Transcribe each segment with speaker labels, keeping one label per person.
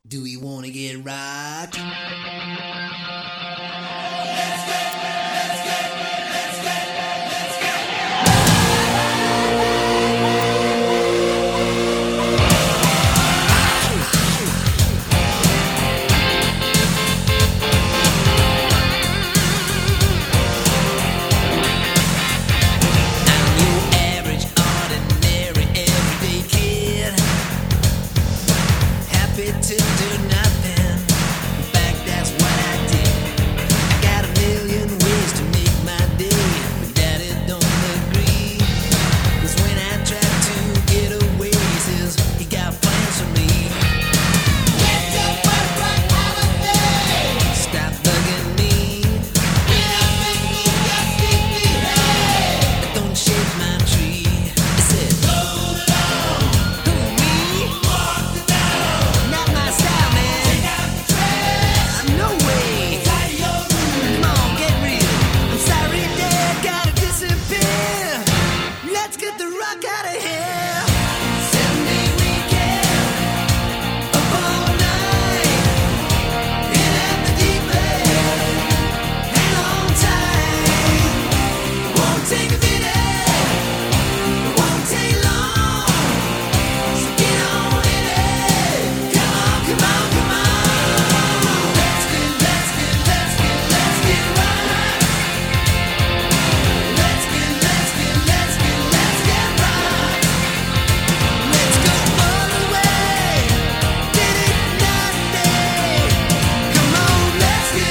Speaker 1: Do we wanna get right?
Speaker 2: To do nothing. In fact, that's what I did. I got a million ways to make my day, but Daddy don't agree. 'Cause when I try to get away, he says he got plans for me. Let's go for a rock holiday. Stop bugging me. When I make me just keep me hey. Don't shake my tree. It said, hold it on. Who, me? Walk the dog. Not my style, man. Take out the trash. No way. Tie your room. Come on, get real. I'm sorry, Dad, gotta disappear. Let's get the rock out of here. 7-day weekend. Up all night. In at the deep end. Hang on tight. Won't take a minute. Won't take long. So get on in it. Come on, come on, come on. Let's get right. Let's get right. Let's go all the way. Did it not day. Come on, let's get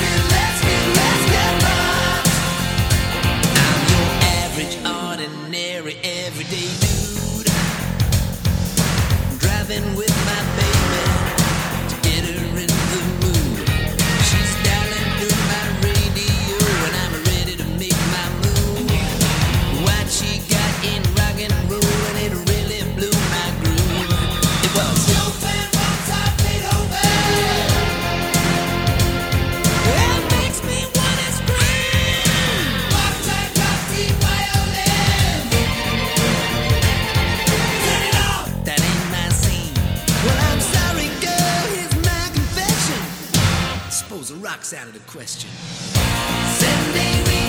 Speaker 2: right. I'm your average, ordinary, everyday dude. Driving with my baby to get her in the mood. She's dialing through my radio and I'm ready to make my move. What she got in rock and roll and it really blew my groove. It was Chopin, Mozart, Beethoven. It makes me wanna scream. Mozart, Rossi, violin. Turn it off. That ain't my scene. Well, I'm sorry, girl. Here's my confession. Suppose the rock's out of the question. 7-day weekend.